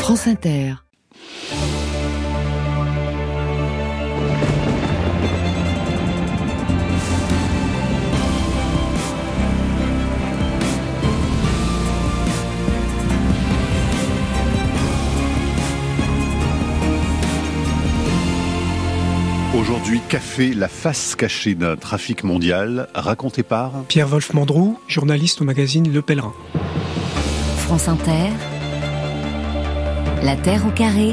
France Inter. Aujourd'hui, Café, la face cachée d'un trafic mondial, raconté par Pierre-Wolf Mandroux, journaliste au magazine Le Pèlerin. France Inter, La Terre au carré,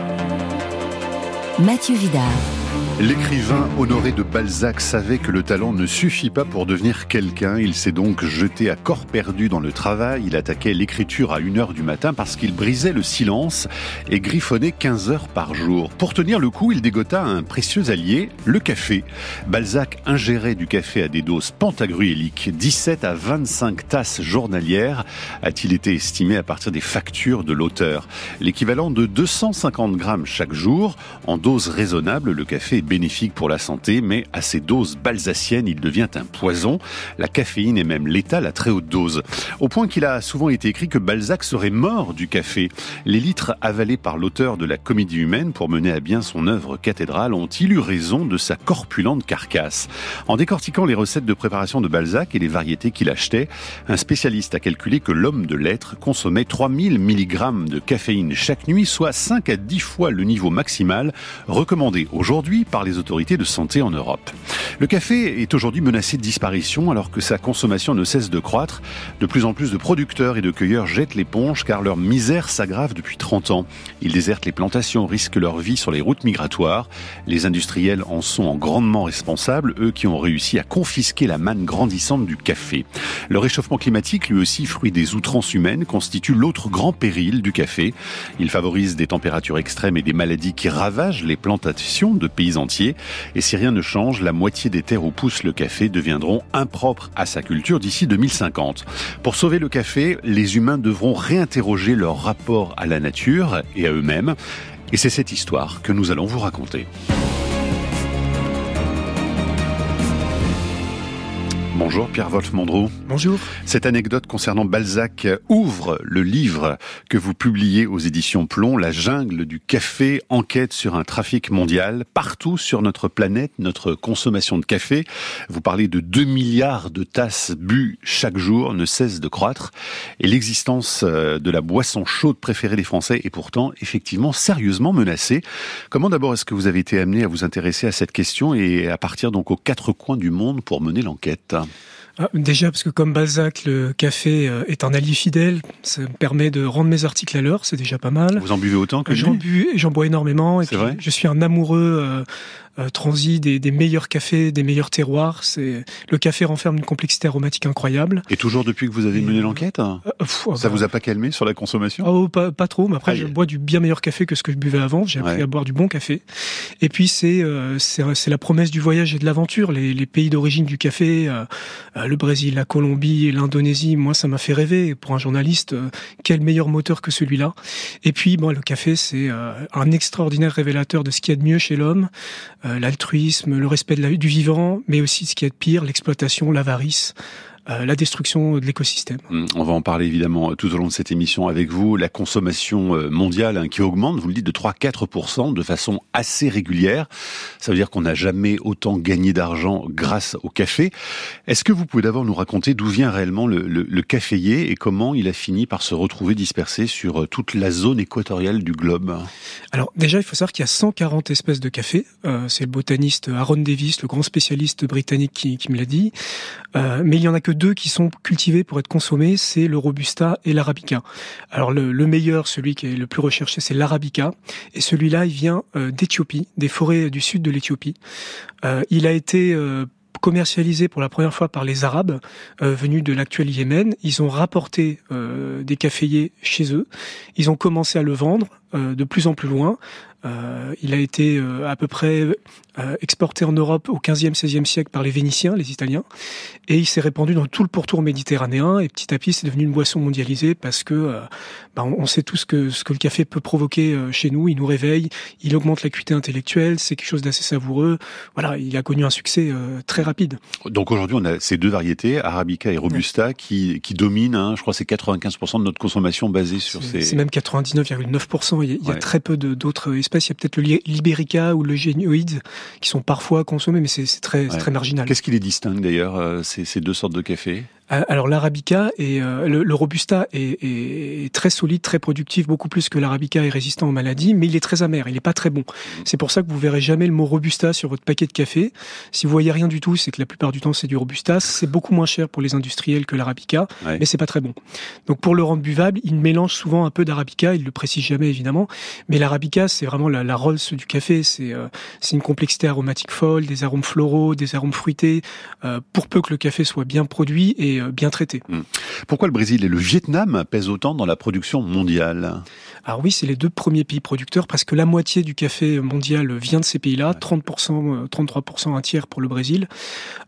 Mathieu Vidard. L'écrivain Honoré de Balzac savait que le talent ne suffit pas pour devenir quelqu'un. Il s'est donc jeté à corps perdu dans le travail. Il attaquait l'écriture à 1h du matin parce qu'il brisait le silence et griffonnait 15 heures par jour. Pour tenir le coup, il dégota un précieux allié, le café. Balzac ingérait du café à des doses pantagruéliques, 17 à 25 tasses journalières, a-t-il été estimé à partir des factures de l'auteur. L'équivalent de 250 grammes chaque jour. En dose raisonnable, le café est bénéfique pour la santé, mais à ces doses balsaciennes, il devient un poison. La caféine est même létale à très haute dose. Au point qu'il a souvent été écrit que Balzac serait mort du café. Les litres avalés par l'auteur de la Comédie humaine pour mener à bien son œuvre cathédrale ont-ils eu raison de sa corpulente carcasse? En décortiquant les recettes de préparation de Balzac et les variétés qu'il achetait, un spécialiste a calculé que l'homme de lettres consommait 3000 mg de caféine chaque nuit, soit 5 à 10 fois le niveau maximal recommandé aujourd'hui par les autorités de santé en Europe. Le café est aujourd'hui menacé de disparition alors que sa consommation ne cesse de croître. De plus en plus de producteurs et de cueilleurs jettent l'éponge car leur misère s'aggrave depuis 30 ans. Ils désertent les plantations, risquent leur vie sur les routes migratoires. Les industriels en sont grandement responsables, eux qui ont réussi à confisquer la manne grandissante du café. Le réchauffement climatique, lui aussi fruit des outrances humaines, constitue l'autre grand péril du café. Il favorise des températures extrêmes et des maladies qui ravagent les plantations de pays entiers. Et si rien ne change, la moitié des terres où pousse le café deviendront impropres à sa culture d'ici 2050. Pour sauver le café, les humains devront réinterroger leur rapport à la nature et à eux-mêmes. Et c'est cette histoire que nous allons vous raconter. Bonjour Pierre-Wolf Mandroux. Bonjour. Cette anecdote concernant Balzac ouvre le livre que vous publiez aux éditions Plomb, La jungle du café, enquête sur un trafic mondial. Partout sur notre planète, notre consommation de café, vous parlez de 2 milliards de tasses bues chaque jour, ne cesse de croître. Et l'existence de la boisson chaude préférée des Français est pourtant effectivement sérieusement menacée. Comment d'abord est-ce que vous avez été amené à vous intéresser à cette question et à partir donc aux 4 coins du monde pour mener l'enquête ? Déjà parce que comme Balzac, le café est un allié fidèle, ça me permet de rendre mes articles à l'heure, c'est déjà pas mal. Vous en buvez autant que J'en bois énormément. Et c'est puis, vrai ? je suis un amoureux transi des meilleurs cafés, des meilleurs terroirs. Le café renferme une complexité aromatique incroyable. Et toujours depuis que vous avez mené l'enquête ? Ça vous a pas calmé sur la consommation ? Pas trop, mais après je bois du bien meilleur café que ce que je buvais avant. J'ai appris à boire du bon café. Et puis c'est la promesse du voyage et de l'aventure. Les pays d'origine du café, le Brésil, la Colombie et l'Indonésie, moi ça m'a fait rêver. Pour un journaliste, quel meilleur moteur que celui-là. Et puis le café c'est un extraordinaire révélateur de ce qu'il y a de mieux chez l'homme. L'altruisme, le respect du vivant, mais aussi ce qu'il y a de pire, l'exploitation, l'avarice, la destruction de l'écosystème. On va en parler évidemment tout au long de cette émission avec vous. La consommation mondiale qui augmente, vous le dites, de 3-4% de façon assez régulière. Ça veut dire qu'on n'a jamais autant gagné d'argent grâce au café. Est-ce que vous pouvez d'abord nous raconter d'où vient réellement le caféier et comment il a fini par se retrouver dispersé sur toute la zone équatoriale du globe ? Alors déjà, il faut savoir qu'il y a 140 espèces de café. C'est le botaniste Aaron Davis, le grand spécialiste britannique qui me l'a dit. Mais il y en a que 2 qui sont cultivés pour être consommés, c'est le Robusta et l'Arabica. Alors le meilleur, celui qui est le plus recherché, c'est l'Arabica. Et celui-là, il vient d'Éthiopie, des forêts du sud de l'Éthiopie. Il a été commercialisé pour la première fois par les Arabes venus de l'actuel Yémen. Ils ont rapporté des caféiers chez eux. Ils ont commencé à le vendre de plus en plus loin. Il a été à peu près exporté en Europe au 15e, 16e siècle par les Vénitiens, les Italiens, et il s'est répandu dans tout le pourtour méditerranéen, et petit à petit, c'est devenu une boisson mondialisée parce que on sait tous ce que le café peut provoquer chez nous. Il nous réveille, il augmente l'acuité intellectuelle, c'est quelque chose d'assez savoureux. Voilà, il a connu un succès très rapide. Donc aujourd'hui, on a ces deux variétés, Arabica et Robusta, qui dominent. Je crois que c'est 95% de notre consommation basée sur ces... C'est même 99,9%. Il y a très peu d'autres espèces. Il y a peut-être le Liberica ou le Génuide qui sont parfois consommés, mais c'est très marginal. Qu'est-ce qui les distingue d'ailleurs, ces deux sortes de café ? Alors l'Arabica et le Robusta est très solide, très productif, beaucoup plus que l'Arabica est résistant aux maladies, mais il est très amer, il est pas très bon. C'est pour ça que vous verrez jamais le mot Robusta sur votre paquet de café. Si vous voyez rien du tout, c'est que la plupart du temps c'est du Robusta. C'est beaucoup moins cher pour les industriels que l'Arabica, mais c'est pas très bon. Donc pour le rendre buvable, il mélange souvent un peu d'Arabica, il le précise jamais évidemment, mais l'Arabica c'est vraiment la Rolls du café. C'est une complexité aromatique folle, des arômes floraux, des arômes fruités, pour peu que le café soit bien produit et bien traité. Pourquoi le Brésil et le Vietnam pèsent autant dans la production mondiale ? Alors oui, c'est les deux premiers pays producteurs parce que la moitié du café mondial vient de ces pays-là, 30%, 33%, un tiers pour le Brésil. Pourquoi ?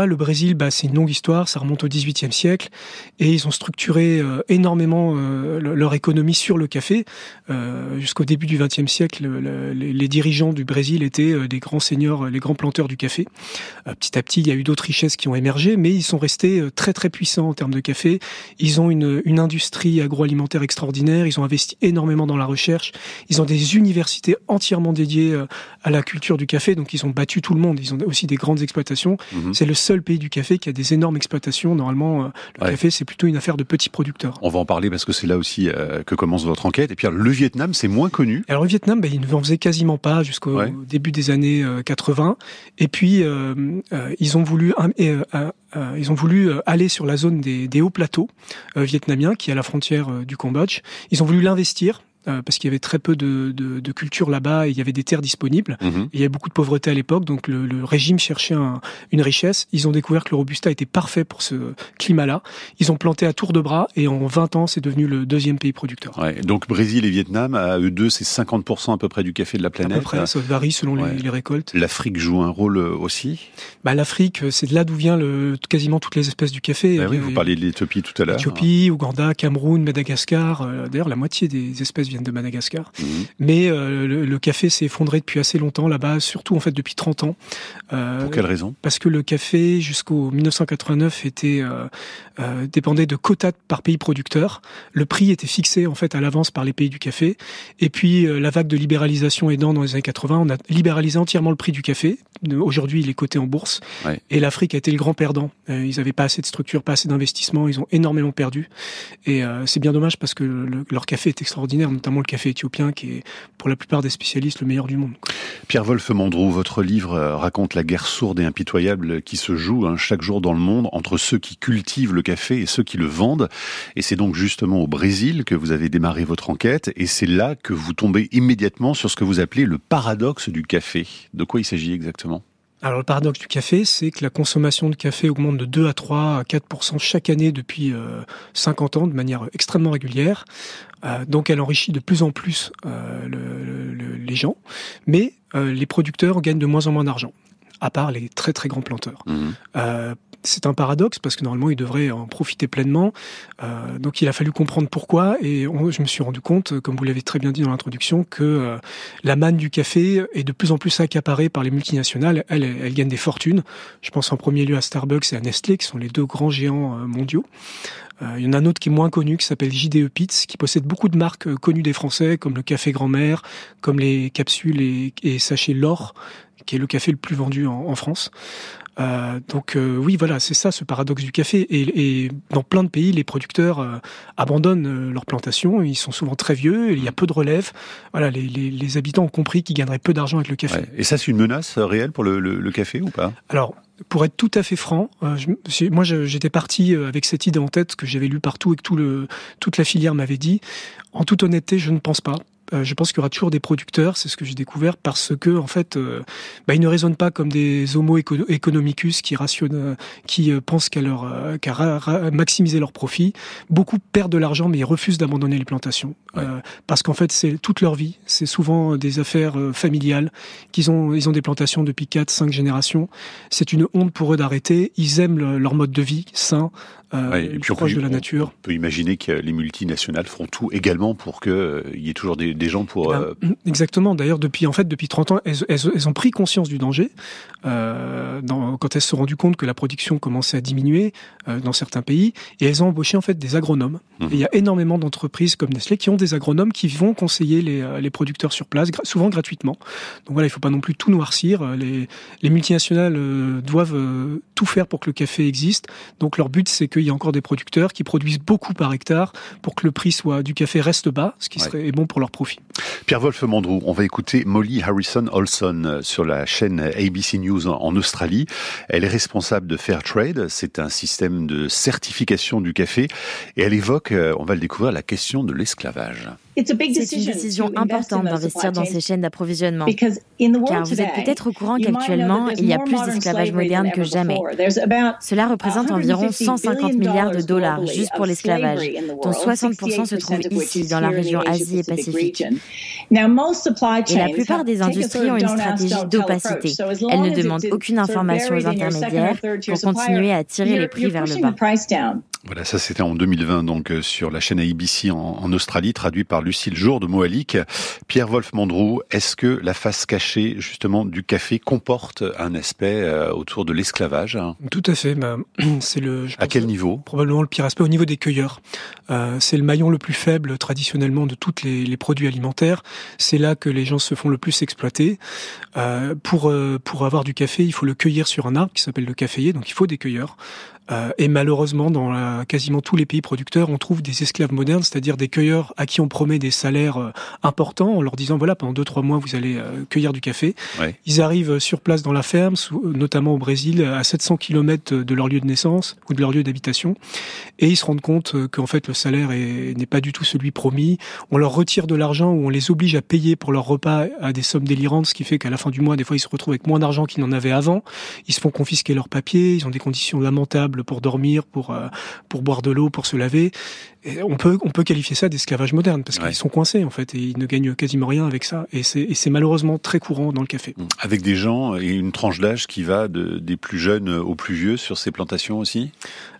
Le Brésil, c'est une longue histoire, ça remonte au XVIIIe siècle et ils ont structuré énormément leur économie sur le café. Jusqu'au début du XXe siècle, les dirigeants du Brésil étaient des grands seigneurs, les grands planteurs du café. Petit à petit, il y a eu d'autres richesses qui ont émergé, mais ils sont restés très très puissants en termes de café. Ils ont une industrie agroalimentaire extraordinaire, ils ont investi énormément dans la recherche, ils ont des universités entièrement dédiées à la culture du café, donc ils ont battu tout le monde. Ils ont aussi des grandes exploitations. C'est le seul pays du café qui a des énormes exploitations. Normalement, le café, c'est plutôt une affaire de petits producteurs. On va en parler parce que c'est là aussi que commence votre enquête. Et puis le Vietnam, c'est moins connu. Alors le Vietnam, il ne en faisait quasiment pas jusqu'au début des années 80. Et puis, ils ont voulu aller sur la zone des hauts plateaux vietnamiens, qui est à la frontière du Cambodge. Ils ont voulu l'investir. Parce qu'il y avait très peu de culture là-bas et il y avait des terres disponibles. Et il y avait beaucoup de pauvreté à l'époque, donc le régime cherchait une richesse. Ils ont découvert que le Robusta était parfait pour ce climat-là. Ils ont planté à tour de bras et en 20 ans, c'est devenu le deuxième pays producteur. Donc Brésil et Vietnam, à eux deux, c'est 50% à peu près du café de la planète. À peu près, ça varie selon les récoltes. L'Afrique joue un rôle aussi ? L'Afrique, c'est de là d'où vient quasiment toutes les espèces du café. Vous parliez de l'Éthiopie tout à l'heure. Éthiopie, Ouganda, Cameroun, Madagascar. D'ailleurs, la moitié des espèces viennent de Madagascar. Mais le café s'est effondré depuis assez longtemps là-bas, surtout en fait depuis 30 ans. Pour quelle raison ? Parce que le café, jusqu'au 1989, dépendait de quotas par pays producteur. Le prix était fixé en fait à l'avance par les pays du café. Et puis la vague de libéralisation aidant dans les années 80, on a libéralisé entièrement le prix du café. Aujourd'hui, il est coté en bourse. Et l'Afrique a été le grand perdant. Ils n'avaient pas assez de structure, pas assez d'investissement. Ils ont énormément perdu. Et c'est bien dommage parce que leur café est extraordinaire, notamment le café éthiopien qui est pour la plupart des spécialistes le meilleur du monde. Pierre-Wolf Mandrou, votre livre raconte la guerre sourde et impitoyable qui se joue chaque jour dans le monde entre ceux qui cultivent le café et ceux qui le vendent. Et c'est donc justement au Brésil que vous avez démarré votre enquête et c'est là que vous tombez immédiatement sur ce que vous appelez le paradoxe du café. De quoi il s'agit exactement ? Alors le paradoxe du café, c'est que la consommation de café augmente de 2 à 3 à 4% chaque année depuis 50 ans de manière extrêmement régulière. Donc elle enrichit de plus en plus les gens, mais les producteurs gagnent de moins en moins d'argent, à part les très très grands planteurs. C'est un paradoxe parce que normalement ils devraient en profiter pleinement. Donc il a fallu comprendre pourquoi et je me suis rendu compte, comme vous l'avez très bien dit dans l'introduction, que la manne du café est de plus en plus accaparée par les multinationales. Elles gagnent des fortunes. Je pense en premier lieu à Starbucks et à Nestlé, qui sont les deux grands géants mondiaux. Il y en a un autre qui est moins connu, qui s'appelle JDE Peet's, qui possède beaucoup de marques connues des Français, comme le café Grand-Mère, comme les capsules et sachets L'Or, qui est le café le plus vendu en France. Donc oui, voilà, c'est ça ce paradoxe du café. Et dans plein de pays, les producteurs abandonnent leurs plantations. Ils sont souvent très vieux, il y a peu de relève. Voilà, les habitants ont compris qu'ils gagneraient peu d'argent avec le café. Et ça, c'est une menace réelle pour le café ou pas ? Alors, pour être tout à fait franc, moi j'étais parti avec cette idée en tête que j'avais lu partout et que toute la filière m'avait dit. En toute honnêteté, je ne pense pas. Je pense qu'il y aura toujours des producteurs, c'est ce que j'ai découvert, parce que en fait, ils ne raisonnent pas comme des homo economicus qui pensent qu'à maximiser leurs profits. Beaucoup perdent de l'argent, mais ils refusent d'abandonner les plantations. Parce qu'en fait, c'est toute leur vie. C'est souvent des affaires familiales. Ils ont des plantations depuis 4-5 générations. C'est une honte pour eux d'arrêter. Ils aiment leur mode de vie sain, et puis proche de la nature. On peut imaginer que les multinationales feront tout également pour qu'il y ait toujours des gens pour... Exactement. D'ailleurs, depuis 30 ans, elles ont pris conscience du danger. Quand elles se sont rendues compte que la production commençait à diminuer dans certains pays, et elles ont embauché en fait des agronomes. Et il y a énormément d'entreprises comme Nestlé qui ont des agronomes qui vont conseiller les producteurs sur place, souvent gratuitement. Donc voilà, il ne faut pas non plus tout noircir. Les multinationales doivent tout faire pour que le café existe. Donc leur but, c'est qu'il y ait encore des producteurs qui produisent beaucoup par hectare pour que le prix du café reste bas, ce qui serait bon pour leur profit. Pierre-Wolf Mandrou, on va écouter Molly Harrison-Olson sur la chaîne ABC News en Australie. Elle est responsable de Fairtrade, c'est un système de certification du café, et elle évoque, on va le découvrir, la question de l'esclavage. C'est une décision importante d'investir dans ces chaînes d'approvisionnement, car vous êtes peut-être au courant qu'actuellement, il y a plus d'esclavage moderne que jamais. Cela représente environ 150 milliards de dollars juste pour l'esclavage, dont 60% se trouvent ici, dans la région Asie et Pacifique. Et la plupart des industries ont une stratégie d'opacité. Elles ne demandent aucune information aux intermédiaires pour continuer à tirer les prix vers le bas. Voilà, ça c'était en 2020, donc sur la chaîne ABC en Australie, traduit par Lucille Jour de Moalic. Pierre-Wolf Mandrou, est-ce que la face cachée justement du café comporte un aspect autour de l'esclavage ? Tout à fait. À quel niveau ? Probablement le pire aspect au niveau des cueilleurs. C'est le maillon le plus faible traditionnellement de tous les produits alimentaires. C'est là que les gens se font le plus exploiter. Pour avoir du café, il faut le cueillir sur un arbre qui s'appelle le caféier, donc il faut des cueilleurs. Et malheureusement, dans quasiment tous les pays producteurs, on trouve des esclaves modernes, c'est-à-dire des cueilleurs à qui on promet des salaires importants en leur disant voilà, pendant 2-3 mois, vous allez cueillir du café. Ouais. Ils arrivent sur place dans la ferme, notamment au Brésil, à 700 km de leur lieu de naissance ou de leur lieu d'habitation, et ils se rendent compte qu'en fait le salaire n'est pas du tout celui promis. On leur retire de l'argent ou on les oblige à payer pour leur repas à des sommes délirantes, ce qui fait qu'à la fin du mois, des fois, ils se retrouvent avec moins d'argent qu'ils n'en avaient avant. Ils se font confisquer leurs papiers, ils ont des conditions lamentables pour dormir, pour boire de l'eau, pour se laver. Et on peut qualifier ça d'esclavage moderne parce qu'ils sont coincés en fait et ils ne gagnent quasiment rien avec ça. Et c'est malheureusement très courant dans le café. Avec des gens et une tranche d'âge qui va des plus jeunes aux plus vieux sur ces plantations aussi.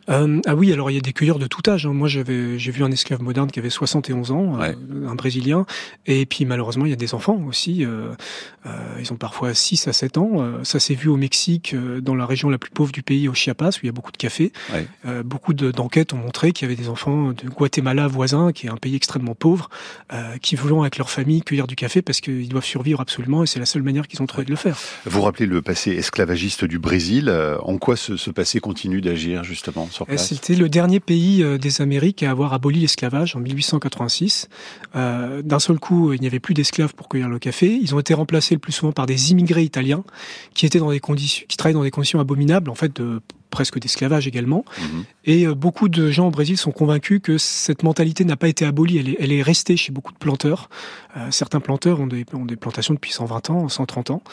Ah oui, alors il y a des cueilleurs de tout âge. Moi, j'ai vu un esclave moderne qui avait 71 ans, un Brésilien. Et puis malheureusement, il y a des enfants aussi. Ils ont parfois 6 à 7 ans. Ça s'est vu au Mexique, dans la région la plus pauvre du pays, au Chiapas, où il y a beaucoup de café. Ouais. Beaucoup d'enquêtes ont montré qu'il y avait des enfants de Guatemala voisin, qui est un pays extrêmement pauvre, qui vont avec leur famille cueillir du café parce qu'ils doivent survivre absolument et c'est la seule manière qu'ils ont trouvé de le faire. Vous rappelez le passé esclavagiste du Brésil. En quoi ce passé continue d'agir justement sur place ? C'était le dernier pays des Amériques à avoir aboli l'esclavage en 1886. D'un seul coup, il n'y avait plus d'esclaves pour cueillir le café. Ils ont été remplacés le plus souvent par des immigrés italiens qui travaillaient dans des conditions abominables, en fait, presque d'esclavage également. Et beaucoup de gens au Brésil sont convaincus que cette mentalité n'a pas été abolie, elle est restée chez beaucoup de planteurs. Certains planteurs ont des plantations depuis 120 ans, 130 ans.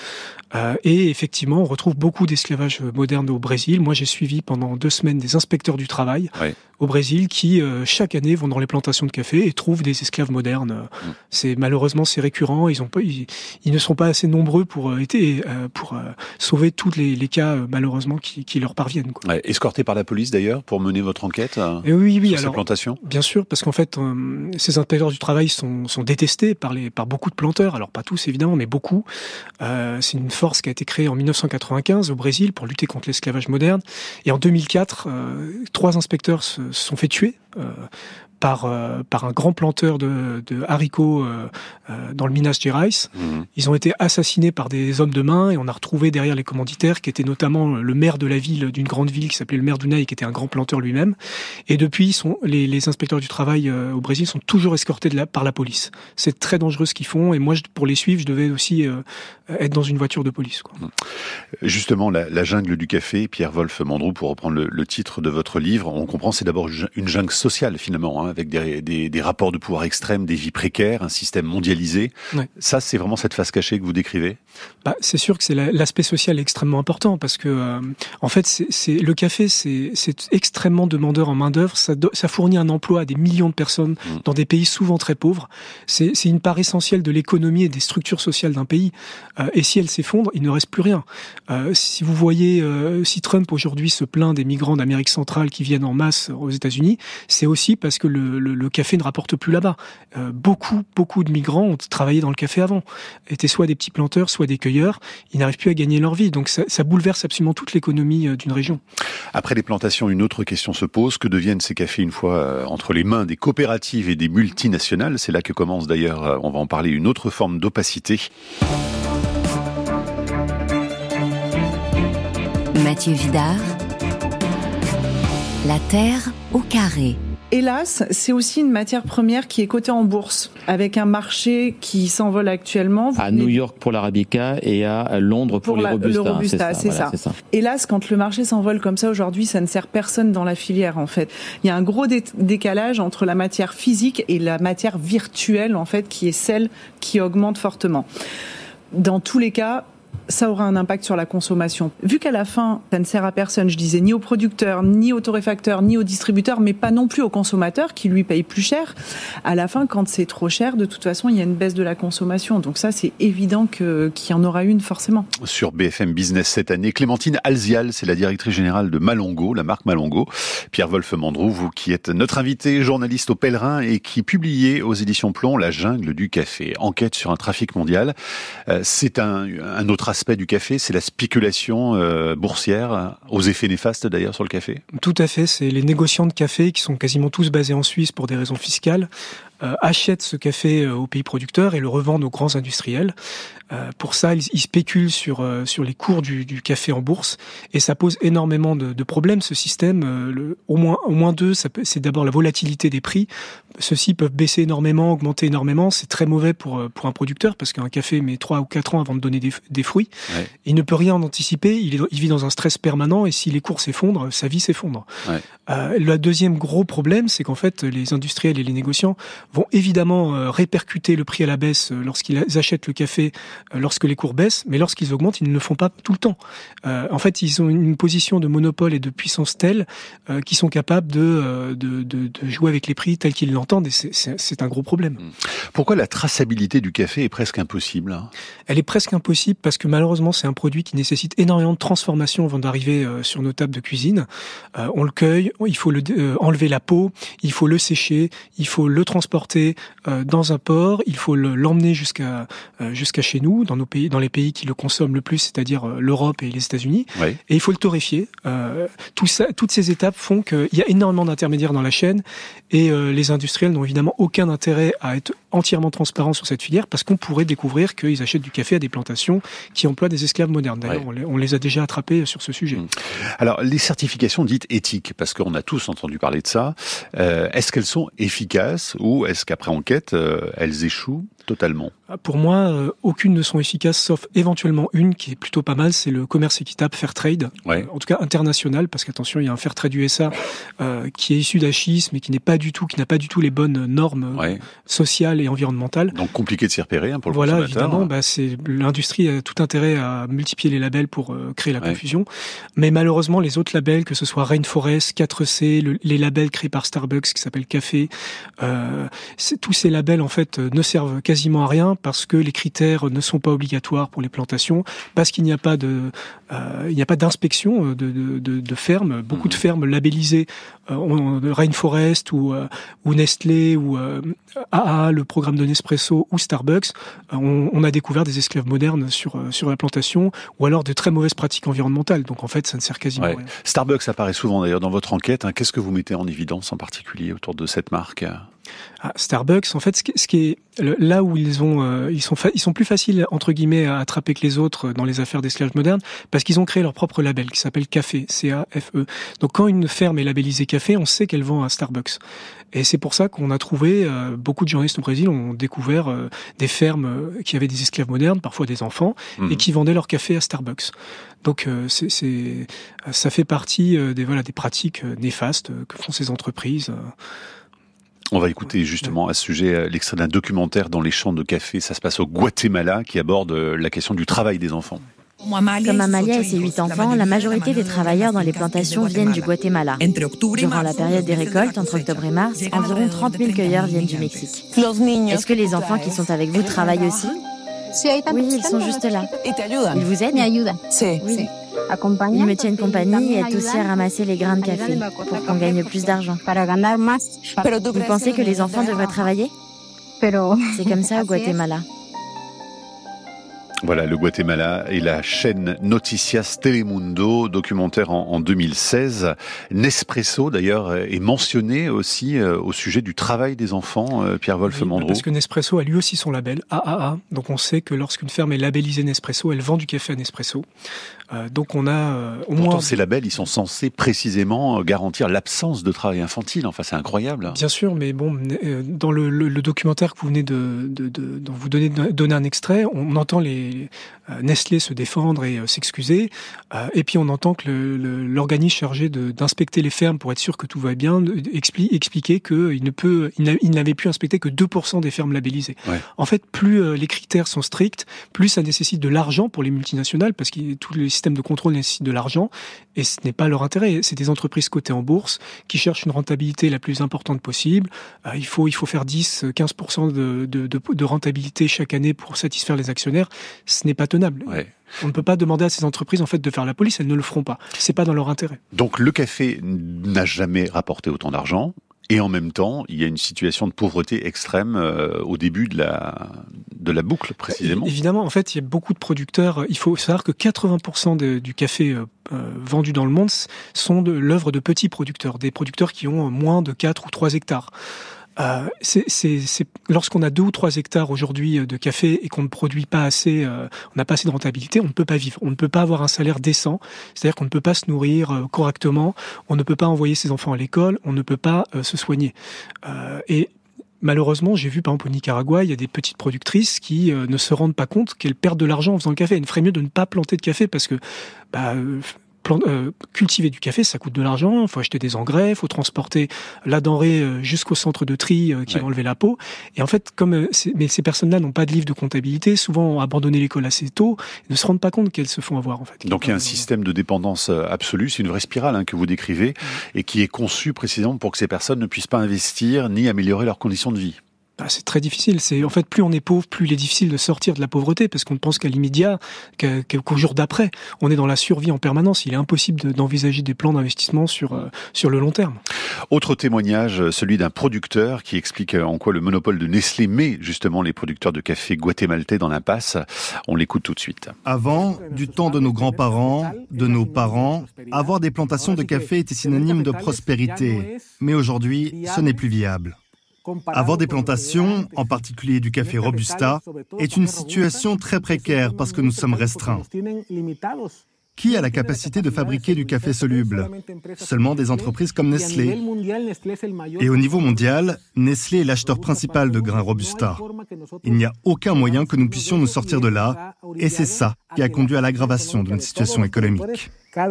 Et effectivement, on retrouve beaucoup d'esclavage moderne au Brésil. Moi, j'ai suivi pendant 2 semaines des inspecteurs du travail au Brésil qui, chaque année, vont dans les plantations de café et trouvent des esclaves modernes. Malheureusement, c'est récurrent. Ils ne sont pas assez nombreux pour sauver tous les cas, malheureusement, qui leur parviennent. Escorté par la police d'ailleurs pour mener votre enquête sur ces plantations ? Bien sûr, parce qu'en fait, ces inspecteurs du travail sont détestés par beaucoup de planteurs, alors pas tous évidemment, mais beaucoup. C'est une force qui a été créée en 1995 au Brésil pour lutter contre l'esclavage moderne. Et en 2004, 3 inspecteurs se sont fait tuer par un grand planteur de haricots dans le Minas Gerais. Ils ont été assassinés par des hommes de main et on a retrouvé derrière les commanditaires qui étaient notamment le maire de la ville, d'une grande ville qui s'appelait le maire d'Unai, qui était un grand planteur lui-même. Et depuis, les inspecteurs du travail au Brésil sont toujours escortés par la police. C'est très dangereux ce qu'ils font et moi, pour les suivre, je devais aussi être dans une voiture de police. Justement, la jungle du café, Pierre-Wolf Mandrou, pour reprendre le titre de votre livre, on comprend c'est d'abord une jungle sociale finalement, avec des rapports de pouvoir extrêmes, des vies précaires, un système mondialisé. Ouais. Ça, c'est vraiment cette face cachée que vous décrivez ? C'est sûr que c'est l'aspect social extrêmement important parce que en fait, le café, c'est extrêmement demandeur en main d'œuvre. Ça fournit un emploi à des millions de personnes dans des pays souvent très pauvres. C'est une part essentielle de l'économie et des structures sociales d'un pays. Et si elle s'effondre, il ne reste plus rien. Si vous voyez, si Trump aujourd'hui se plaint des migrants d'Amérique centrale qui viennent en masse aux États-Unis, c'est aussi parce que le café ne rapporte plus là-bas. Beaucoup de migrants ont travaillé dans le café avant, étaient soit des petits planteurs, soit des cueilleurs. Ils n'arrivent plus à gagner leur vie. Donc ça bouleverse absolument toute l'économie d'une région. Après les plantations, une autre question se pose. Que deviennent ces cafés une fois entre les mains des coopératives et des multinationales ? C'est là que commence d'ailleurs, on va en parler, une autre forme d'opacité. Mathieu Vidard, la terre au carré. Hélas, c'est aussi une matière première qui est cotée en bourse, avec un marché qui s'envole actuellement. À New York pour l'Arabica et à Londres pour les Robusta. Le Robusta, c'est ça. Hélas, quand le marché s'envole comme ça aujourd'hui, ça ne sert personne dans la filière, en fait. Il y a un gros décalage entre la matière physique et la matière virtuelle, en fait, qui est celle qui augmente fortement. Dans tous les cas, ça aura un impact sur la consommation. Vu qu'à la fin, ça ne sert à personne, je disais, ni aux producteurs, ni aux torréfacteurs, ni aux distributeurs, mais pas non plus aux consommateurs qui lui payent plus cher. À la fin, quand c'est trop cher, de toute façon, il y a une baisse de la consommation. Donc ça, c'est évident qu'il y en aura une forcément. Sur BFM Business cette année, Clémentine Alzial, c'est la directrice générale de Malongo, la marque Malongo. Pierre-Wolf Mandroux, vous qui êtes notre invité, journaliste au Pèlerin et qui publiez aux éditions Plomb La jungle du café, enquête sur un trafic mondial. C'est un autre aspect du café, c'est la spéculation boursière, aux effets néfastes d'ailleurs sur le café. Tout à fait, c'est les négociants de café qui sont quasiment tous basés en Suisse pour des raisons fiscales, achètent ce café aux pays producteurs et le revendent aux grands industriels. Pour ça, ils spéculent sur les cours du café en bourse et ça pose énormément de problèmes. Ce système, au moins deux, c'est d'abord la volatilité des prix. Ceux-ci peuvent baisser énormément, augmenter énormément. C'est très mauvais pour un producteur parce qu'un café met 3 ou 4 ans avant de donner des fruits. Ouais. Il ne peut rien en anticiper. Il vit dans un stress permanent et si les cours s'effondrent, sa vie s'effondre. Ouais. Le deuxième gros problème, c'est qu'en fait, les industriels et les négociants vont évidemment répercuter le prix à la baisse lorsqu'ils achètent le café, lorsque les cours baissent, mais lorsqu'ils augmentent, ils ne le font pas tout le temps. En fait, ils ont une position de monopole et de puissance telle qu'ils sont capables de jouer avec les prix tels qu'ils l'entendent, et c'est un gros problème. Pourquoi la traçabilité du café est presque impossible, hein ? Elle est presque impossible parce que malheureusement, c'est un produit qui nécessite énormément de transformation avant d'arriver sur nos tables de cuisine. On le cueille, il faut enlever la peau, il faut le sécher, il faut le transporter dans un port, il faut l'emmener jusqu'à chez nous, dans les pays qui le consomment le plus, c'est-à-dire l'Europe et les États-Unis. Oui. Et il faut le torréfier. Toutes ces étapes font qu'il y a énormément d'intermédiaires dans la chaîne et les industriels n'ont évidemment aucun intérêt à être entièrement transparents sur cette filière parce qu'on pourrait découvrir qu'ils achètent du café à des plantations qui emploient des esclaves modernes. D'ailleurs, on les a déjà attrapés sur ce sujet. Alors, les certifications dites éthiques, parce qu'on a tous entendu parler de ça, est-ce qu'elles sont efficaces ou est-ce qu'après enquête, elles échouent totalement ? Pour moi, aucune ne sont efficaces, sauf éventuellement une qui est plutôt pas mal, c'est le commerce équitable Fairtrade, en tout cas international, parce qu'attention, il y a un Fairtrade USA qui est issu d'Achis, mais qui n'a pas du tout les bonnes normes sociales et environnementales. Donc compliqué de s'y repérer pour le consommateur. Évidemment, l'industrie a tout intérêt à multiplier les labels pour créer la confusion, mais malheureusement, les autres labels, que ce soit Rainforest, 4C, les labels créés par Starbucks qui s'appellent Café, tous ces labels en fait ne servent quasiment à rien parce que les critères ne sont pas obligatoires pour les plantations, parce qu'il n'y a pas d'inspection de fermes. Beaucoup de fermes labellisées, Rainforest ou Nestlé ou AA, le programme de Nespresso ou Starbucks, on a découvert des esclaves modernes sur la plantation ou alors de très mauvaises pratiques environnementales. Donc en fait, ça ne sert quasiment à rien. Starbucks apparaît souvent d'ailleurs dans votre enquête. Qu'est-ce que vous mettez en évidence en particulier autour de cette marque ? Starbucks, en fait, ce qui est là où ils sont plus faciles entre guillemets à attraper que les autres dans les affaires d'esclavage moderne, parce qu'ils ont créé leur propre label qui s'appelle Café, C-A-F-E. Donc quand une ferme est labellisée Café, on sait qu'elle vend à Starbucks. Et c'est pour ça qu'on a trouvé, beaucoup de journalistes au Brésil ont découvert des fermes qui avaient des esclaves modernes, parfois des enfants, et qui vendaient leur café à Starbucks. Donc ça fait partie des pratiques néfastes que font ces entreprises. On va écouter justement à ce sujet l'extrait d'un documentaire dans les champs de café. Ça se passe au Guatemala, qui aborde la question du travail des enfants. Comme Amalia et ses 8 enfants, la majorité des travailleurs dans les plantations viennent du Guatemala. Durant la période des récoltes, entre octobre et mars, environ 30 000 cueilleurs viennent du Mexique. Est-ce que les enfants qui sont avec vous travaillent aussi? Oui, ils sont juste là. Ils vous aident? Oui. Ils me tiennent compagnie et aident aussi à ramasser les grains de café pour qu'on gagne plus d'argent. Vous pensez que les enfants devraient travailler? C'est comme ça au Guatemala. Voilà, le Guatemala et la chaîne Noticias Telemundo, documentaire en 2016. Nespresso, d'ailleurs, est mentionné aussi au sujet du travail des enfants, Pierre-Wolf Mandreau. Parce que Nespresso a lui aussi son label, AAA. Donc on sait que lorsqu'une ferme est labellisée Nespresso, elle vend du café à Nespresso. Donc on a au moins... Pourtant, ces labels, ils sont censés précisément garantir l'absence de travail infantile. Enfin, c'est incroyable. Bien sûr, mais bon, dans le documentaire que vous venez dont vous donner un extrait, on entend Nestlé se défendre et s'excuser, et puis on entend que l'organisme chargé d'inspecter les fermes pour être sûr que tout va bien expliquer qu'il n'avait pu inspecter que 2% des fermes labellisées. Ouais. En fait, plus les critères sont stricts, plus ça nécessite de l'argent pour les multinationales, parce que tous les systèmes de contrôle nécessitent de l'argent, et ce n'est pas leur intérêt. C'est des entreprises cotées en bourse qui cherchent une rentabilité la plus importante possible. Il faut faire 10-15% de rentabilité chaque année pour satisfaire les actionnaires. Ce n'est pas tenable. Ouais. On ne peut pas demander à ces entreprises en fait de faire la police, elles ne le feront pas. C'est pas dans leur intérêt. Donc le café n'a jamais rapporté autant d'argent. Et en même temps, il y a une situation de pauvreté extrême au début de la boucle, précisément. Évidemment, en fait, il y a beaucoup de producteurs. Il faut savoir que 80% du café vendu dans le monde sont de l'œuvre de petits producteurs, des producteurs qui ont moins de 4 ou 3 hectares. Lorsqu'on a 2 ou 3 hectares aujourd'hui de café et qu'on ne produit pas assez, on n'a pas assez de rentabilité, on ne peut pas vivre. On ne peut pas avoir un salaire décent, c'est-à-dire qu'on ne peut pas se nourrir correctement, on ne peut pas envoyer ses enfants à l'école, on ne peut pas se soigner. Et malheureusement, j'ai vu par exemple au Nicaragua, il y a des petites productrices qui ne se rendent pas compte qu'elles perdent de l'argent en faisant le café. Il ferait mieux de ne pas planter de café parce que cultiver du café, ça coûte de l'argent, il faut acheter des engrais, il faut transporter la denrée jusqu'au centre de tri qui va enlever la peau. Et en fait, mais ces personnes-là n'ont pas de livre de comptabilité, souvent ont abandonné l'école assez tôt, et ne se rendent pas compte qu'elles se font avoir en fait. Donc il y a un système de dépendance absolue, c'est une vraie spirale que vous décrivez, et qui est conçue précisément pour que ces personnes ne puissent pas investir ni améliorer leurs conditions de vie. C'est très difficile. En fait, plus on est pauvre, plus il est difficile de sortir de la pauvreté, parce qu'on ne pense qu'à l'immédiat, qu'au jour d'après. On est dans la survie en permanence. Il est impossible d'envisager des plans d'investissement sur le long terme. Autre témoignage, celui d'un producteur qui explique en quoi le monopole de Nestlé met justement les producteurs de café guatémaltais dans l'impasse. On l'écoute tout de suite. Avant, du temps de nos grands-parents, de nos parents, avoir des plantations de café était synonyme de prospérité. Mais aujourd'hui, ce n'est plus viable. Avoir des plantations, en particulier du café Robusta, est une situation très précaire parce que nous sommes restreints. Qui a la capacité de fabriquer du café soluble? Seulement des entreprises comme Nestlé. Et au niveau mondial, Nestlé est l'acheteur principal de grains Robusta. Il n'y a aucun moyen que nous puissions nous sortir de là, et c'est ça qui a conduit à l'aggravation de notre situation économique.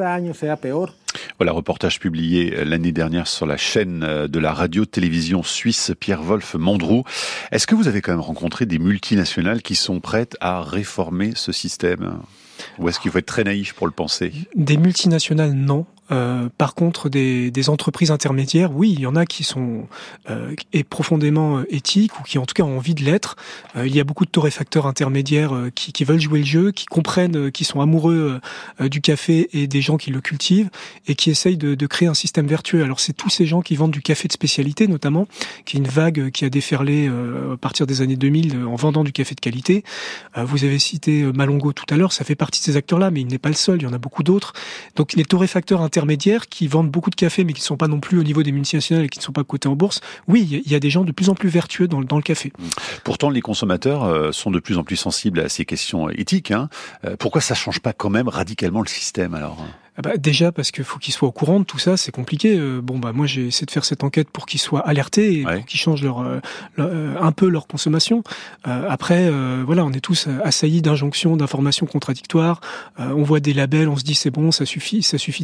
Voilà, reportage publié l'année dernière sur la chaîne de la radio-télévision suisse Pierre-Wolf Mandreau. Est-ce que vous avez quand même rencontré des multinationales qui sont prêtes à réformer ce système ? Ou est-ce qu'il faut être très naïf pour le penser ? Des multinationales, non. Par contre, des entreprises intermédiaires, oui, il y en a qui sont profondément éthiques ou qui en tout cas ont envie de l'être. Il y a beaucoup de torréfacteurs intermédiaires qui veulent jouer le jeu, qui comprennent, qui sont amoureux du café et des gens qui le cultivent et qui essayent de créer un système vertueux. Alors c'est tous ces gens qui vendent du café de spécialité notamment, qui est une vague qui a déferlé à partir des années 2000 en vendant du café de qualité. Vous avez cité Malongo tout à l'heure, ça fait partie de ces acteurs-là, mais il n'est pas le seul, il y en a beaucoup d'autres. Donc les torréfacteurs intermédiaires intermédiaires qui vendent beaucoup de café, mais qui ne sont pas non plus au niveau des multinationales et qui ne sont pas cotés en bourse, oui, il y a des gens de plus en plus vertueux dans le café. Pourtant, les consommateurs sont de plus en plus sensibles à ces questions éthiques. Pourquoi ça ne change pas quand même radicalement le système alors ? Déjà parce qu'il faut qu'ils soient au courant de tout ça, c'est compliqué. Moi j'ai essayé de faire cette enquête pour qu'ils soient alertés et pour qu'ils changent un peu leur consommation. Après, on est tous assaillis d'injonctions, d'informations contradictoires. On voit des labels, on se dit c'est bon, ça suffit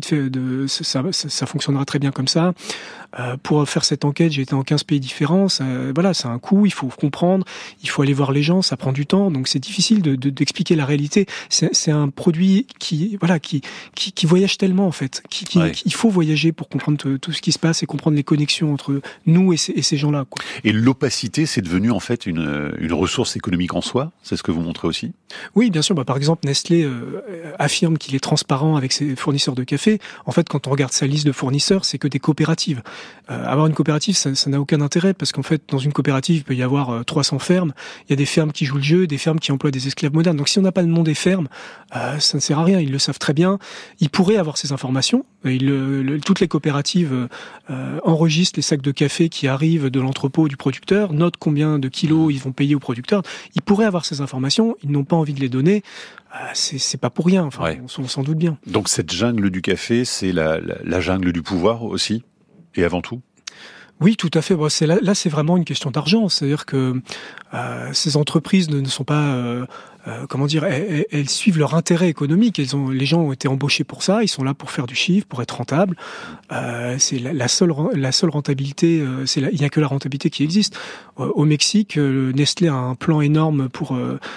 ça fonctionnera très bien comme ça. Pour faire cette enquête, j'ai été en 15 pays différents. Ça a un coût, il faut comprendre, il faut aller voir les gens, ça prend du temps, donc c'est difficile d'expliquer la réalité. C'est un produit qui voyage tellement en fait. Il faut voyager pour comprendre tout ce qui se passe et comprendre les connexions entre nous et ces gens-là. Quoi. Et l'opacité, c'est devenu en fait une ressource économique en soi. C'est ce que vous montrez aussi ? Oui, bien sûr. Par exemple, Nestlé affirme qu'il est transparent avec ses fournisseurs de café. En fait, quand on regarde sa liste de fournisseurs, c'est que des coopératives. Avoir une coopérative, ça n'a aucun intérêt parce qu'en fait, dans une coopérative, il peut y avoir 300 fermes. Il y a des fermes qui jouent le jeu, des fermes qui emploient des esclaves modernes. Donc, si on n'a pas le nom des fermes, ça ne sert à rien. Ils le savent très bien. Ils pourraient avoir ces informations. Toutes les coopératives enregistrent les sacs de café qui arrivent de l'entrepôt du producteur, notent combien de kilos ils vont payer au producteur. Ils pourraient avoir ces informations. Ils n'ont pas envie de les donner. C'est pas pour rien. On s'en doute bien. Donc, cette jungle du café, c'est la jungle du pouvoir aussi ? Et avant tout ? Oui, tout à fait. Là, c'est vraiment une question d'argent. C'est-à-dire que ces entreprises ne sont pas... elles suivent leur intérêt économique. Les gens ont été embauchés pour ça. Ils sont là pour faire du chiffre, pour être rentables. C'est la seule rentabilité. Il n'y a que la rentabilité qui existe. Au Mexique, Nestlé a un plan énorme pour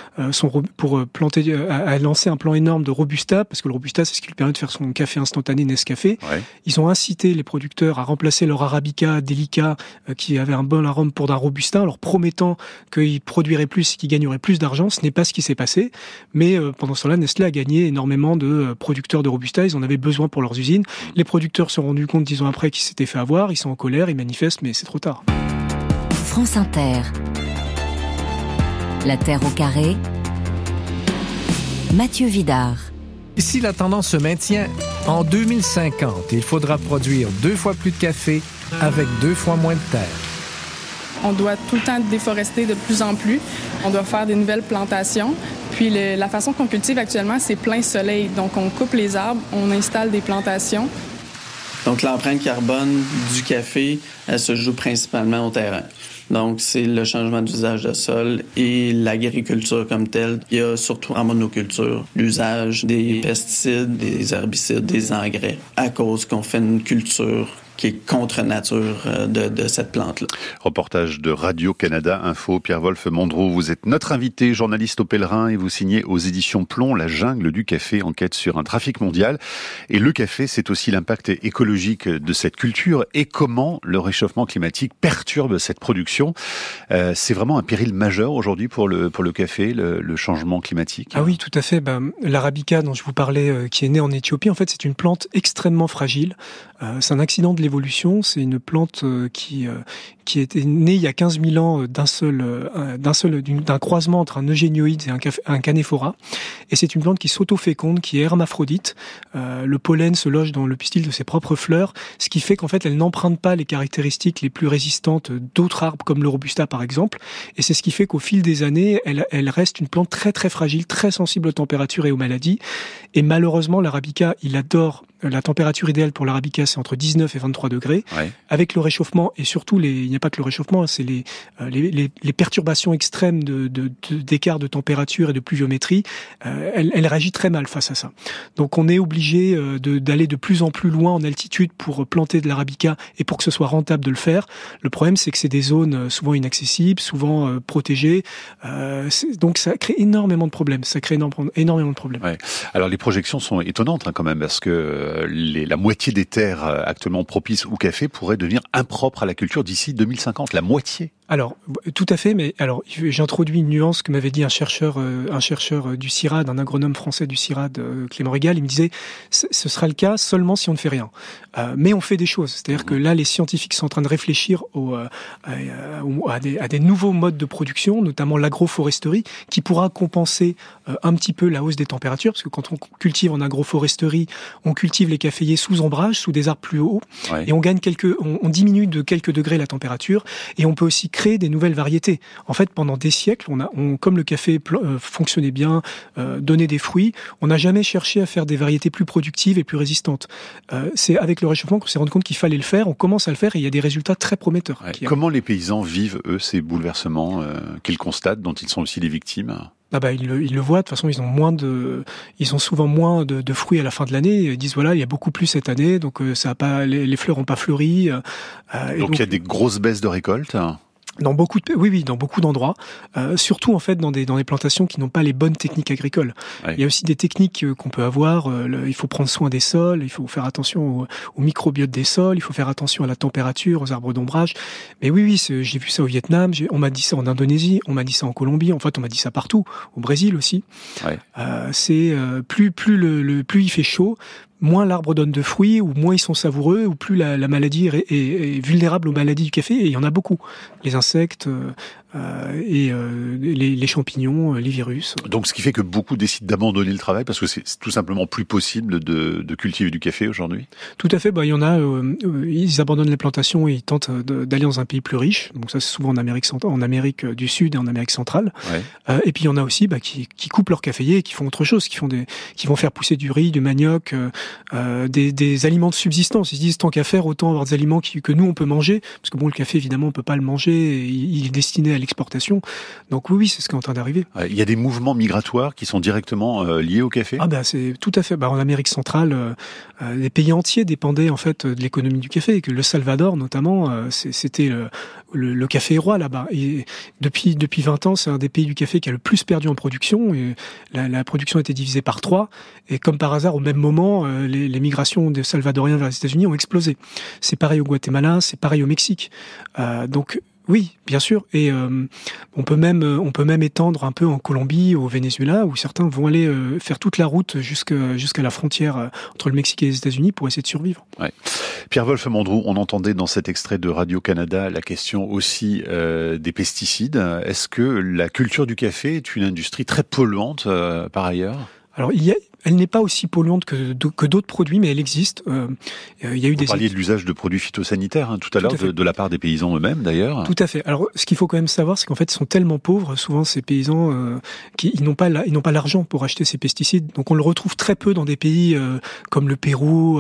planter, a lancé un plan énorme de Robusta, parce que le Robusta, c'est ce qui lui permet de faire son café instantané Nescafé. Ouais. Ils ont incité les producteurs à remplacer leur Arabica délicat, qui avait un bon arôme, pour d'un Robusta, en leur promettant qu'ils produiraient plus, qu'ils gagneraient plus d'argent. Ce n'est pas ce qui s'est passé, mais pendant ce temps-là, Nestlé a gagné énormément de producteurs de Robusta. Ils en avaient besoin pour leurs usines. Les producteurs se sont rendus compte 10 ans après qu'ils s'étaient fait avoir. Ils sont en colère, ils manifestent, mais c'est trop tard. France Inter. La Terre au carré. Mathieu Vidard. Si la tendance se maintient, en 2050, il faudra produire 2 fois plus de café avec 2 fois moins de terre. On doit tout le temps déforester de plus en plus. On doit faire des nouvelles plantations. Puis la façon qu'on cultive actuellement, c'est plein soleil. Donc on coupe les arbres, on installe des plantations. Donc l'empreinte carbone du café, elle se joue principalement au terrain. Donc c'est le changement d'usage de sol et l'agriculture comme telle. Il y a surtout en monoculture l'usage des pesticides, des herbicides, des engrais, à cause qu'on fait une culture qui est contre nature de cette plante-là. Reportage de Radio-Canada Info, Pierre-Wolf Mondreau. Vous êtes notre invité, journaliste au Pèlerin, et vous signez aux éditions Plomb La jungle du café, enquête sur un trafic mondial. Et le café, c'est aussi l'impact écologique de cette culture et comment le réchauffement climatique perturbe cette production. C'est vraiment un péril majeur aujourd'hui pour le café, le changement climatique. Ah oui, tout à fait. L'Arabica dont je vous parlais, qui est née en Éthiopie, en fait, c'est une plante extrêmement fragile. C'est un accident de l'évolution. C'est une plante qui était née il y a 15 000 ans d'un croisement entre un eugénioïde et un canéphora. Et c'est une plante qui s'auto-féconde, qui est hermaphrodite. Le pollen se loge dans le pistil de ses propres fleurs, ce qui fait qu'en fait, elle n'emprunte pas les caractéristiques les plus résistantes d'autres arbres, comme le Robusta par exemple. Et c'est ce qui fait qu'au fil des années, elle reste une plante très très fragile, très sensible aux températures et aux maladies. Et malheureusement, l'Arabica, il adore la température idéale pour l'Arabica, c'est entre 19 et 23 degrés. Ouais. Avec le réchauffement, et surtout, il n'y a pas que le réchauffement, c'est les perturbations extrêmes d'écart de température et de pluviométrie. Elle réagit très mal face à ça. Donc on est obligé d'aller de plus en plus loin en altitude pour planter de l'Arabica et pour que ce soit rentable de le faire. Le problème, c'est que c'est des zones souvent inaccessibles, souvent protégées. Donc ça crée énormément de problèmes. Énormément de problèmes. Ouais. Alors les projections sont étonnantes quand même, parce que la moitié des terres actuellement propices au café pourraient devenir impropres à la culture d'ici 2050. La moitié. Alors, tout à fait, mais alors j'introduis une nuance que m'avait dit un chercheur du CIRAD, un agronome français du CIRAD, Clément Régal. Il me disait, ce sera le cas seulement si on ne fait rien. Mais on fait des choses. C'est-à-dire que là, les scientifiques sont en train de réfléchir à des nouveaux modes de production, notamment l'agroforesterie, qui pourra compenser un petit peu la hausse des températures, parce que quand on cultive en agroforesterie, on cultive les caféiers sous ombrage, sous des arbres plus hauts, et on gagne on diminue de quelques degrés la température, et on peut aussi créer des nouvelles variétés. En fait, pendant des siècles, comme le café fonctionnait bien, donnait des fruits, on n'a jamais cherché à faire des variétés plus productives et plus résistantes. C'est avec le réchauffement qu'on s'est rendu compte qu'il fallait le faire, on commence à le faire et il y a des résultats très prometteurs. Comment les paysans vivent, eux, ces bouleversements qu'ils constatent, dont ils sont aussi les victimes ? Ils le voient. De toute façon, ils ont souvent moins de fruits à la fin de l'année. Ils disent voilà, il y a beaucoup plus cette année, donc les fleurs n'ont pas fleuri. Donc il y a des grosses baisses de récolte. Dans beaucoup d'endroits, surtout en fait dans des plantations qui n'ont pas les bonnes techniques agricoles. Ouais. Il y a aussi des techniques qu'on peut avoir. Il faut prendre soin des sols, il faut faire attention au microbiote des sols, il faut faire attention à la température, aux arbres d'ombrage. Mais oui, j'ai vu ça au Vietnam, on m'a dit ça en Indonésie, on m'a dit ça en Colombie. En fait, on m'a dit ça partout, au Brésil aussi. Ouais. Plus il fait chaud, moins l'arbre donne de fruits, ou moins ils sont savoureux, ou plus la maladie est vulnérable aux maladies du café, et il y en a beaucoup. Les insectes et les champignons, les virus. Donc ce qui fait que beaucoup décident d'abandonner le travail, parce que c'est tout simplement plus possible de cultiver du café aujourd'hui ? Tout à fait, il y en a, ils abandonnent les plantations et ils tentent d'aller dans un pays plus riche, donc ça c'est souvent en Amérique du Sud et en Amérique centrale. Ouais. Et puis il y en a aussi qui coupent leur caféier et qui font autre chose, qui vont faire pousser du riz, du manioc, des aliments de subsistance. Ils se disent tant qu'à faire, autant avoir des aliments que nous on peut manger, parce que le café évidemment on peut pas le manger, il est destiné à l'exportation. Donc oui, c'est ce qui est en train d'arriver. Il y a des mouvements migratoires qui sont directement liés au café ? C'est tout à fait. En Amérique centrale, les pays entiers dépendaient en fait de l'économie du café, et que le Salvador notamment, c'était le café est roi là-bas. Et depuis 20 ans, c'est un des pays du café qui a le plus perdu en production. Et la production a été divisée par 3. Et comme par hasard, au même moment, les migrations des Salvadoriens vers les États-Unis ont explosé. C'est pareil au Guatemala, c'est pareil au Mexique. Donc oui, bien sûr. Et on peut même étendre un peu en Colombie, au Venezuela, où certains vont aller faire toute la route jusqu'à la frontière entre le Mexique et les États-Unis pour essayer de survivre. Ouais. Pierre-Wolf Mandrou, on entendait dans cet extrait de Radio-Canada la question aussi des pesticides. Est-ce que la culture du café est une industrie très polluante par ailleurs ? Alors elle n'est pas aussi polluante que d'autres produits, mais elle existe. Il y a eu Vous parliez de l'usage de produits phytosanitaires tout à l'heure, de la part des paysans eux-mêmes d'ailleurs. Tout à fait. Alors, ce qu'il faut quand même savoir, c'est qu'en fait, ils sont tellement pauvres, souvent ces paysans, ils n'ont pas l'argent pour acheter ces pesticides. Donc, on le retrouve très peu dans des pays comme le Pérou,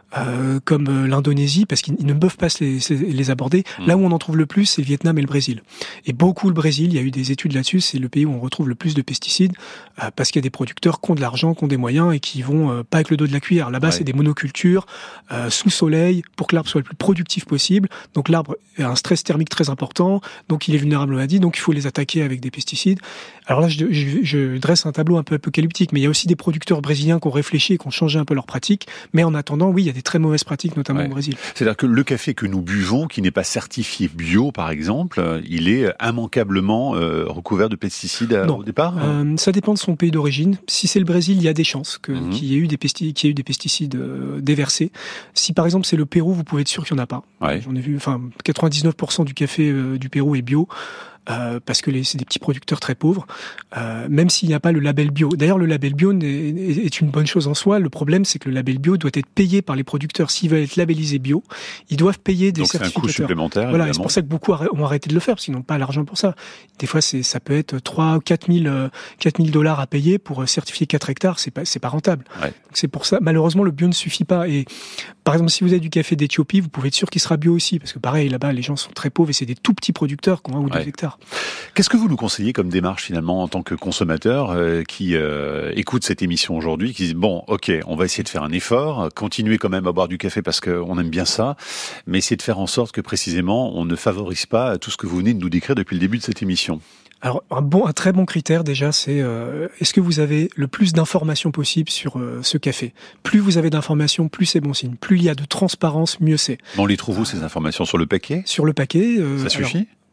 comme l'Indonésie, parce qu'ils ne peuvent pas les aborder. Là où on en trouve le plus, c'est le Vietnam et le Brésil. Et beaucoup le Brésil, il y a eu des études là-dessus, c'est le pays où on retrouve le plus de pesticides, parce qu'il y a des producteurs qui ont de l'argent, qui ont des moyens et qui vont pas avec le dos de la cuillère. Là-bas, c'est des monocultures sous soleil pour que l'arbre soit le plus productif possible. Donc l'arbre a un stress thermique très important, donc il est vulnérable aux maladies, donc il faut les attaquer avec des pesticides. Alors là, je dresse un tableau un peu apocalyptique, mais il y a aussi des producteurs brésiliens qui ont réfléchi et qui ont changé un peu leurs pratiques. Mais en attendant, oui, il y a des très mauvaises pratiques, notamment au Brésil. C'est-à-dire que le café que nous buvons, qui n'est pas certifié bio, par exemple, il est immanquablement recouvert de pesticides au départ ? Ça dépend de son pays d'origine. Si c'est le Brésil, il y a des chances qu'il y ait eu des pesticides déversés. Si par exemple c'est le Pérou, vous pouvez être sûr qu'il n'y en a pas. Ouais. J'en ai vu, 99% du café du Pérou est bio. Parce que c'est des petits producteurs très pauvres, même s'il n'y a pas le label bio. D'ailleurs, le label bio est une bonne chose en soi. Le problème, c'est que le label bio doit être payé par les producteurs. S'ils veulent être labellisés bio, ils doivent payer des certificateurs. Donc c'est un coût supplémentaire. Voilà, et c'est pour ça que beaucoup ont arrêté de le faire, parce qu'ils n'ont pas l'argent pour ça. Des fois, ça peut être 3 ou 4 000 $ à payer pour certifier 4 hectares. C'est pas rentable. Ouais. Donc c'est pour ça, malheureusement, le bio ne suffit pas. Et par exemple, si vous avez du café d'Éthiopie, vous pouvez être sûr qu'il sera bio aussi, parce que pareil, là-bas, les gens sont très pauvres et c'est des tout petits producteurs qui ont 1 ou 2 hectares. Qu'est-ce que vous nous conseillez comme démarche finalement en tant que consommateur qui écoute cette émission aujourd'hui, qui dit bon, ok, on va essayer de faire un effort, continuer quand même à boire du café parce qu'on aime bien ça, mais essayer de faire en sorte que précisément on ne favorise pas tout ce que vous venez de nous décrire depuis le début de cette émission. Alors un très bon critère déjà, c'est est-ce que vous avez le plus d'informations possible sur ce café ? Plus vous avez d'informations, plus c'est bon signe. Plus il y a de transparence, mieux c'est. On les trouve où ces informations ? Sur le paquet ? Sur le paquet. Ça suffit ?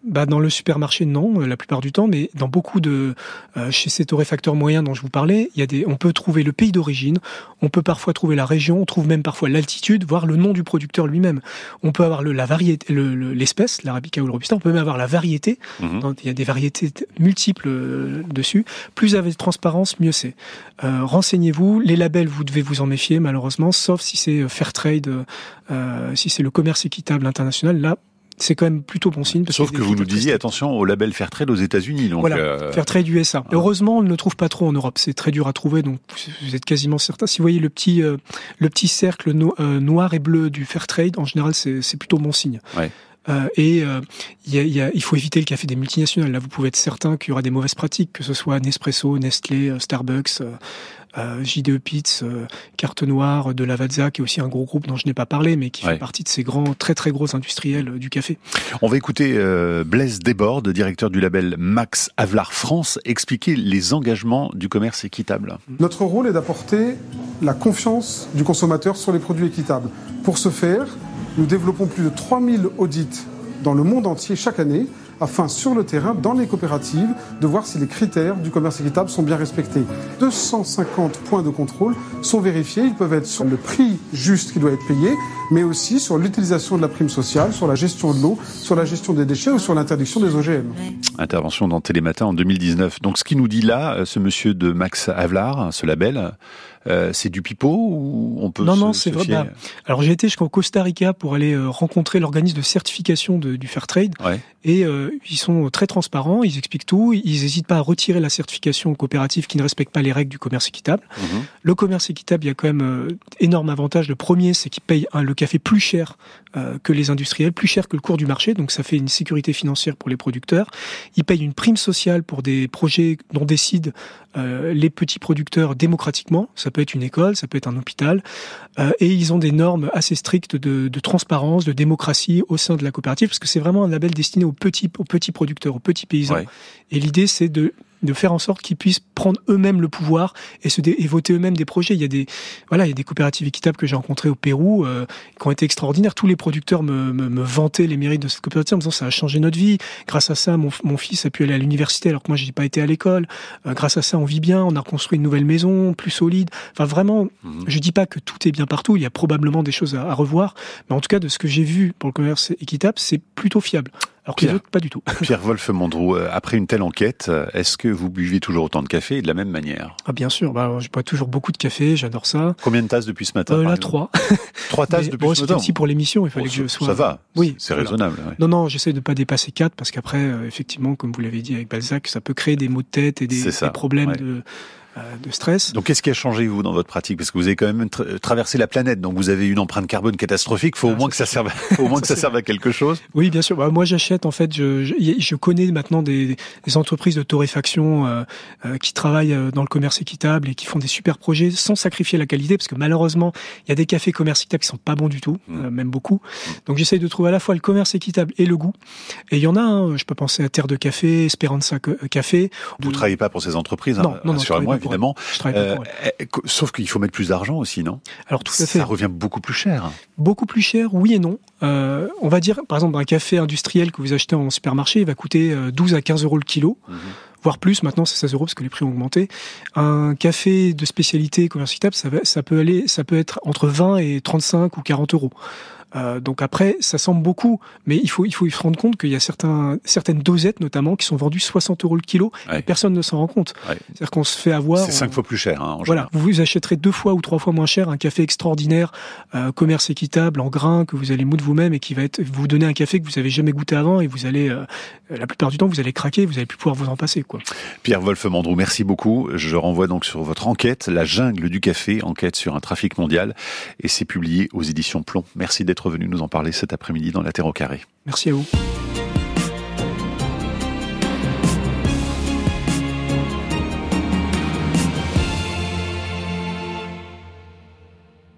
Dans le supermarché, non, la plupart du temps, mais dans beaucoup de chez ces torréfacteurs moyens dont je vous parlais, on peut trouver le pays d'origine, on peut parfois trouver la région, on trouve même parfois l'altitude, voire le nom du producteur lui-même. On peut avoir la variété, l'espèce, l'arabica ou le robusta, on peut même avoir la variété. Il y a des variétés multiples dessus. Plus vous avez de transparence, mieux c'est. Renseignez-vous, les labels, vous devez vous en méfier malheureusement, sauf si c'est Fairtrade, si c'est le commerce équitable international, là, c'est quand même plutôt bon signe. Sauf que vous nous disiez, attention au label Fairtrade aux États-Unis. Donc voilà, Fairtrade USA. Heureusement, on ne le trouve pas trop en Europe. C'est très dur à trouver, donc vous êtes quasiment certain. Si vous voyez le petit cercle noir et bleu du Fairtrade, en général, c'est plutôt bon signe. Ouais. Il faut éviter le café des multinationales. Là, vous pouvez être certain qu'il y aura des mauvaises pratiques, que ce soit Nespresso, Nestlé, Starbucks, J2 Peet's, Carte Noire, de Lavazza, qui est aussi un gros groupe dont je n'ai pas parlé, mais qui fait partie de ces grands, très très gros industriels du café. On va écouter Blaise Desbordes, directeur du label Max Havelaar France, expliquer les engagements du commerce équitable. Notre rôle est d'apporter la confiance du consommateur sur les produits équitables. Pour ce faire, nous développons plus de 3000 audits dans le monde entier chaque année, afin, sur le terrain, dans les coopératives, de voir si les critères du commerce équitable sont bien respectés. 250 points de contrôle sont vérifiés. Ils peuvent être sur le prix juste qui doit être payé, mais aussi sur l'utilisation de la prime sociale, sur la gestion de l'eau, sur la gestion des déchets ou sur l'interdiction des OGM. Intervention dans Télématin en 2019. Donc ce qu'il nous dit là, ce monsieur de Max Havelaar, ce label, c'est du pipeau ou on peut c'est vrai. Alors j'ai été jusqu'au Costa Rica pour aller rencontrer l'organisme de certification du Fairtrade et ils sont très transparents, ils expliquent tout, ils n'hésitent pas à retirer la certification aux coopératives qui ne respectent pas les règles du commerce équitable. Le commerce équitable, il y a quand même énorme avantage. Le premier, c'est qu'ils payent le café plus cher que les industriels, plus cher que le cours du marché, donc ça fait une sécurité financière pour les producteurs. Ils payent une prime sociale pour des projets dont décident les petits producteurs démocratiquement. Ça peut être une école, ça peut être un hôpital, et ils ont des normes assez strictes de transparence, de démocratie au sein de la coopérative, parce que c'est vraiment un label destiné aux petits producteurs, aux petits paysans. Et l'idée, c'est de faire en sorte qu'ils puissent prendre eux-mêmes le pouvoir et voter eux-mêmes des projets. Il y a des coopératives équitables que j'ai rencontrées au Pérou qui ont été extraordinaires. Tous les producteurs me vantaient les mérites de cette coopérative en me disant ça a changé notre vie. Grâce à ça, mon fils a pu aller à l'université alors que moi j'ai pas été à l'école. Grâce à ça, on vit bien, on a reconstruit une nouvelle maison plus solide. Enfin vraiment, je dis pas que tout est bien partout. Il y a probablement des choses à revoir, mais en tout cas de ce que j'ai vu pour le commerce équitable, c'est plutôt fiable. Alors que les autres, pas du tout. Pierre Wolf-Mondroux, après une telle enquête, est-ce que vous buvez toujours autant de café et de la même manière ? Ah bien sûr, je bois toujours beaucoup de café, j'adore ça. Combien de tasses depuis ce matin ? Là, 3. 3 tasses depuis ce matin ? C'était aussi pour l'émission, il fallait que je sois... Ça va, oui, c'est raisonnable. Ouais. Non, j'essaie de pas dépasser 4, parce qu'après, effectivement, comme vous l'avez dit avec Balzac, ça peut créer des maux de tête et des problèmes de stress. Donc qu'est-ce qui a changé vous dans votre pratique ? Parce que vous avez quand même traversé la planète, donc vous avez une empreinte carbone catastrophique. Faut au moins que ça serve, ça serve à quelque chose. Oui, bien sûr. Moi, j'achète en fait. Je connais maintenant des entreprises de torréfaction qui travaillent dans le commerce équitable et qui font des super projets sans sacrifier la qualité, parce que malheureusement, il y a des cafés commerce équitable qui sont pas bons du tout, même beaucoup. Donc j'essaye de trouver à la fois le commerce équitable et le goût. Et il y en a. Je peux penser à Terre de Café, Esperanza Café. Vous travaillez pas pour ces entreprises, non, rassurez-moi. Évidemment. Sauf qu'il faut mettre plus d'argent aussi, non ? Alors tout à fait. Ça revient beaucoup plus cher. Beaucoup plus cher, oui et non. On va dire, par exemple, un café industriel que vous achetez en supermarché, il va coûter 12 à 15 euros le kilo. Voire plus, maintenant c'est 16 euros parce que les prix ont augmenté. Un café de spécialité commerce équitable, ça peut être entre 20 et 35 ou 40 euros. Donc après, ça semble beaucoup, mais il faut se rendre compte qu'il y a certaines dosettes notamment qui sont vendues 60 euros le kilo, et personne ne s'en rend compte. C'est-à-dire qu'on se fait avoir. C'est 5 fois plus cher. En voilà, vous achèterez 2 fois ou 3 fois moins cher un café extraordinaire, commerce équitable en grains que vous allez moudre vous-même et qui va vous donner un café que vous avez jamais goûté avant, et vous allez la plupart du temps vous allez craquer, vous allez plus pouvoir vous en passer, quoi. Pierre Wolf-Mondroux, merci beaucoup. Je renvoie donc sur votre enquête, La jungle du café, enquête sur un trafic mondial, et c'est publié aux éditions Plomb. Merci d'être venu nous en parler cet après-midi dans La Terre au carré. Merci à vous.